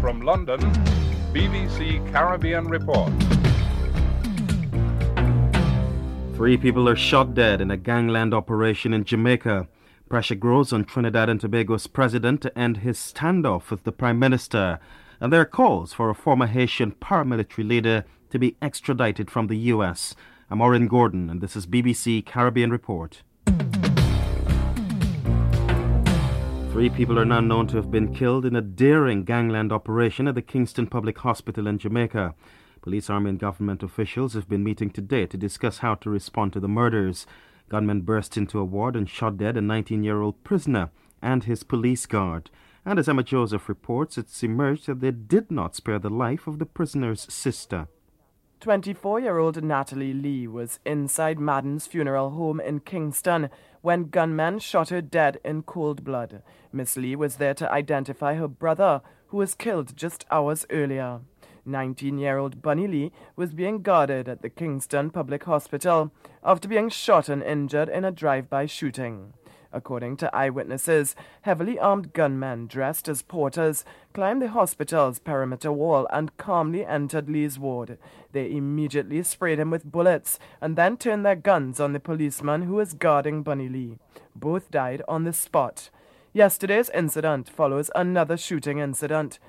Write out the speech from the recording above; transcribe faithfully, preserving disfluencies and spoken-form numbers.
From London, B B C Caribbean Report. Three people are shot dead in a gangland operation in Jamaica. Pressure grows on Trinidad and Tobago's president to end his standoff with the Prime Minister. And there are calls for a former Haitian paramilitary leader to be extradited from the U S. I'm Oren Gordon, and this is B B C Caribbean Report. Three people are now known to have been killed in a daring gangland operation at the Kingston Public Hospital in Jamaica. Police, army and government officials have been meeting today to discuss how to respond to the murders. Gunmen burst into a ward and shot dead a nineteen-year-old prisoner and his police guard. And as Emma Joseph reports, it's emerged that they did not spare the life of the prisoner's sister. twenty-four-year-old Natalie Lee was inside Madden's funeral home in Kingston when gunmen shot her dead in cold blood. Miss Lee was there to identify her brother, who was killed just hours earlier. nineteen-year-old Bunny Lee was being guarded at the Kingston Public Hospital after being shot and injured in a drive-by shooting. According to eyewitnesses, heavily armed gunmen dressed as porters climbed the hospital's perimeter wall and calmly entered Lee's ward. They immediately sprayed him with bullets and then turned their guns on the policeman who was guarding Bunny Lee. Both died on the spot. Yesterday's incident follows another shooting incident